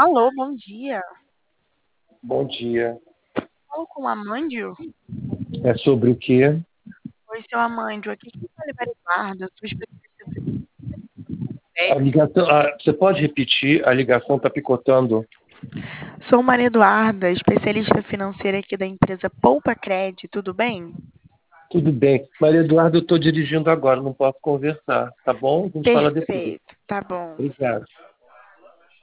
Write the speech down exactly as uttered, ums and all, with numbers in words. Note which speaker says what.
Speaker 1: Alô, bom dia.
Speaker 2: Bom dia.
Speaker 1: Falo com o Amândio?
Speaker 2: É sobre o quê?
Speaker 1: Oi, seu Amândio, aqui quem fala é Maria Eduarda, sou especialista
Speaker 2: A
Speaker 1: financeira.
Speaker 2: ligação, ah, você pode repetir? A ligação está picotando.
Speaker 1: Sou Maria Eduarda, especialista financeira aqui da empresa Poupa Cred, tudo bem?
Speaker 2: Tudo bem. Maria Eduarda, eu estou dirigindo agora, não posso conversar, tá bom? A gente fala depois.
Speaker 1: Perfeito, tá bom.
Speaker 2: Obrigado.